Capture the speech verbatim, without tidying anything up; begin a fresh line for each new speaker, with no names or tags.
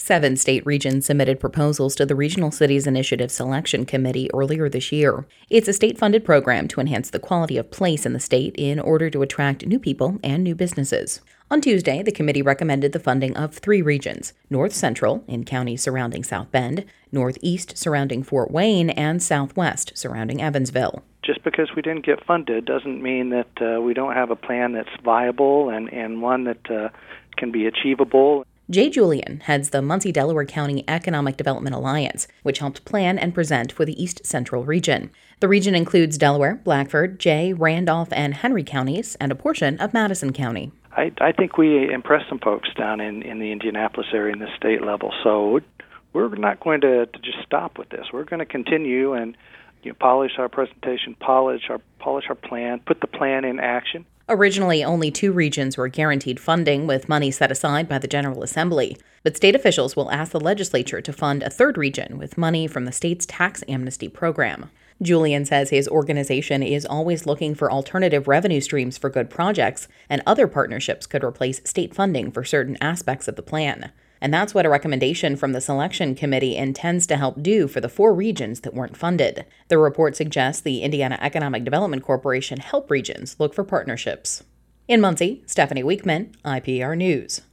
Seven state regions submitted proposals to the Regional Cities Initiative Selection Committee earlier this year. It's a state-funded program to enhance the quality of place in the state in order to attract new people and new businesses. On Tuesday, the committee recommended the funding of three regions: North Central, in counties surrounding South Bend, Northeast surrounding Fort Wayne, and Southwest surrounding Evansville.
Just because we didn't get funded doesn't mean that uh, we don't have a plan that's viable and, and one that uh, can be achievable.
Jay Julian heads the Muncie Delaware County Economic Development Alliance, which helped plan and present for the East Central region. The region includes Delaware, Blackford, Jay, Randolph, and Henry counties, and a portion of Madison County.
I, I think we impressed some folks down in, in the Indianapolis area in the state level, so we're not going to, to just stop with this. We're going to continue and you know, polish our presentation, polish our, polish our plan, put the plan in action.
Originally, only two regions were guaranteed funding with money set aside by the General Assembly, but state officials will ask the legislature to fund a third region with money from the state's tax amnesty program. Julian says his organization is always looking for alternative revenue streams for good projects, and other partnerships could replace state funding for certain aspects of the plan. And that's what a recommendation from the selection committee intends to help do for the four regions that weren't funded. The report suggests the Indiana Economic Development Corporation help regions look for partnerships. In Muncie, Stephanie Weekman, I P R News.